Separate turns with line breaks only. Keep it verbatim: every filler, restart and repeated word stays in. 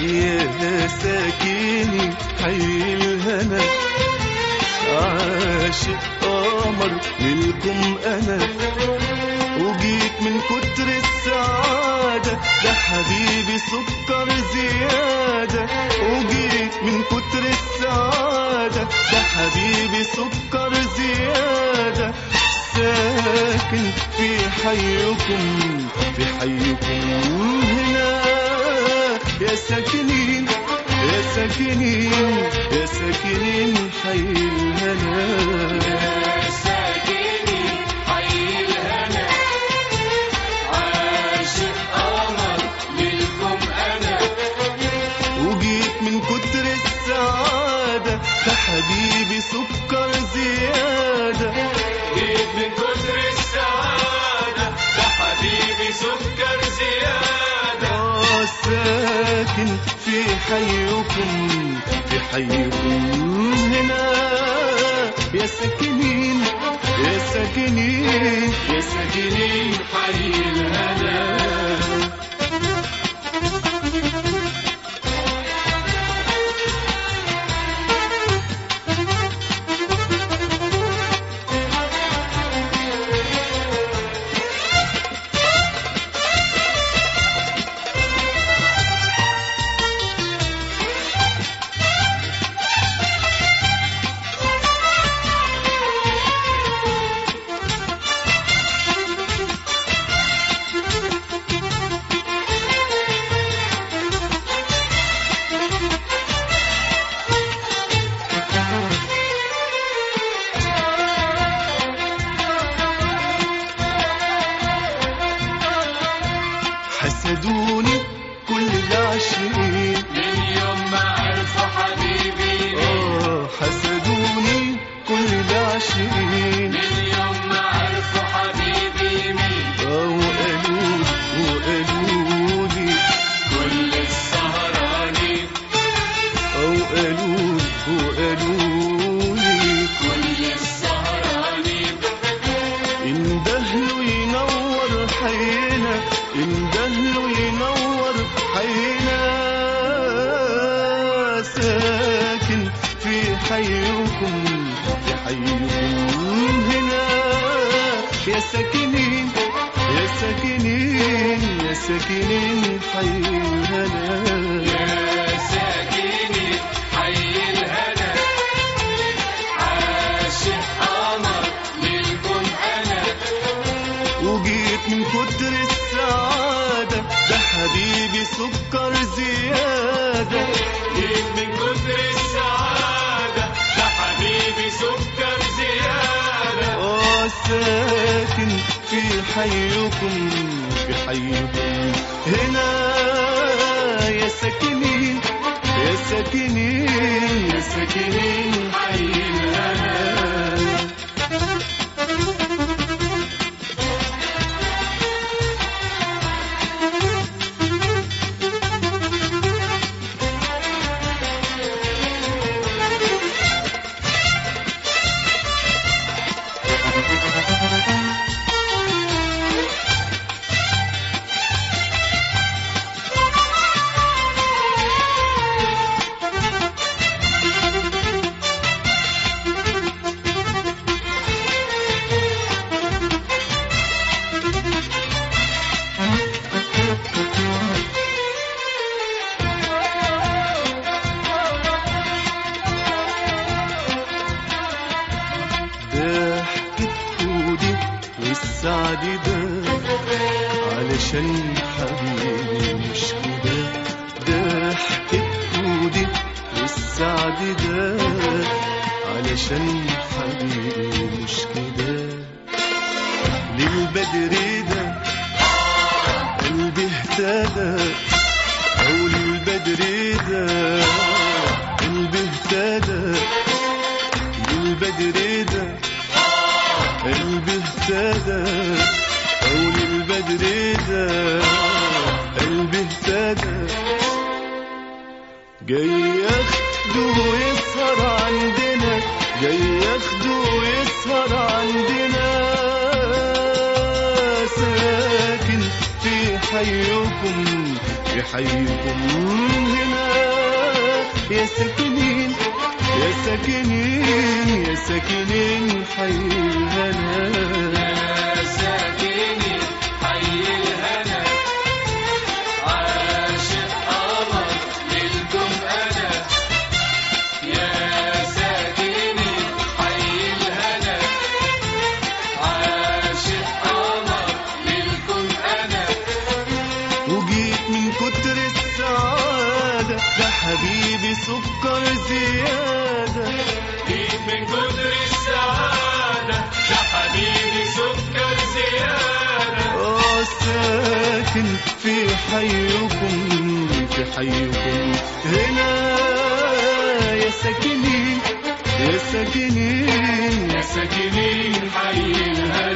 يا ساكني حي الهنا، عاشق قمر للكم أنا، وجيت من كتر السعادة، ده حبيبي سكر زيادة، وجيت من كتر السعادة، ده حبيبي سكر زيادة، ساكن في حيكم في حيكم هنا، يا ساكنين يا ساكنين يا ساكنين حي الهنا،
يا ساكنين حي الهنا، عاشق قمر للكم أنا،
وجيت من كتر السعادة، ده حبيبي سكر زيادة،
جيت من كتر السعادة، ده حبيبي سكر زيادة،
آه ساكن في حيكم في حيكم هنا، يا ساكنين يا ساكنين يا ساكنين
حي الهنا.
حسدوني كل العاشقين
من يوم ما عرفوا حبيبي،
آه حسدوني كل العاشقين
من يوم ما عرفوا حبيبي مين،
آه وقالوا وقالوا لي
كل السهرانين،
آه وقالوا وقالوا لي
كل السهرانين،
اندهلوا ينور حينا، اندهلوا ينور حينا، ساكن في حيكم في حيكم هنا، يا ساكنين يا ساكنين يا ساكنين حي الهنا،
يا ساكنين حي الهنا، عاشق قمر للكم أنا،
وجيت من كتر السعادة، ده حبيبي سكر زيادة،
جيت من كتر السعادة، ده حبيبي سكر زيادة،
آه ساكن في حيكم في حيكم هنا، يا ساكنين يا ساكنين يا ساكنين
حي الهنا.
السعد ده علشان حبيبي مش كده، ده حكيته دي والسعد ده علشان حبيبي مش كده، للبدر ده قلبي اهتدى، او للبدر ده قلبي اهتدى، للبدر ده قلبي اهتدى، او للبدر ده قلبي اهتدى، جاي ياخده ويسهر عندنا، جاي ياخده ويسهر عندنا، ساكن في حيكم في حيكم هنا يا ساكنين يا ساكنين يا ساكنين حي الهنا
يا ساكنين حي الهنا عاشق قمر للكم أنا يا ساكنين حي الهنا عاشق قمر للكم أنا
وجيت من كتر السعادة ده حبيبي سكر زيادة
جيت من كتر السعادة ده حبيبي سكر زيادة
اه ساكن في حيكم في حيكم هنا يا ساكنين يا ساكنين
يا ساكنين حي الهنا